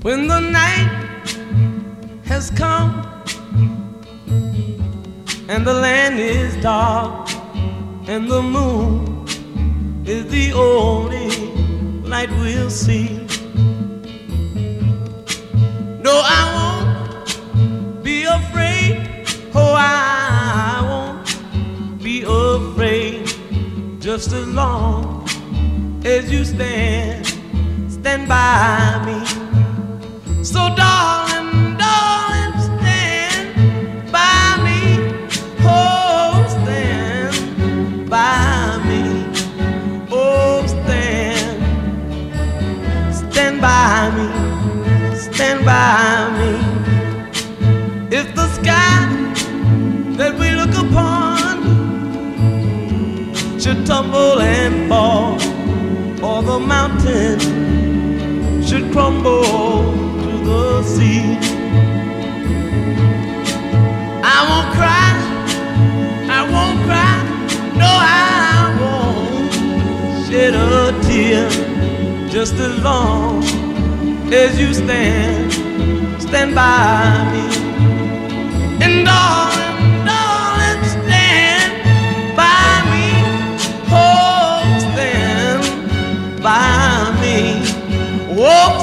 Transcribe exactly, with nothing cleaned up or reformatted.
When the night has come and the land is dark and the moon is the only light we'll see. No, I won't be afraid. Oh, I won't be afraid. Just as long as you stand, stand by me. So darling, darling, stand by me. Oh, stand by me. Oh, stand, stand by me. Stand by me. If the sky that we look upon should tumble and fall, or the mountain should crumble to the sea, I won't cry, I won't cry, no, I won't shed a tear. Just as long as you stand, stand by me. And darling, darling, stand by me. Oh, stand by me. Oh,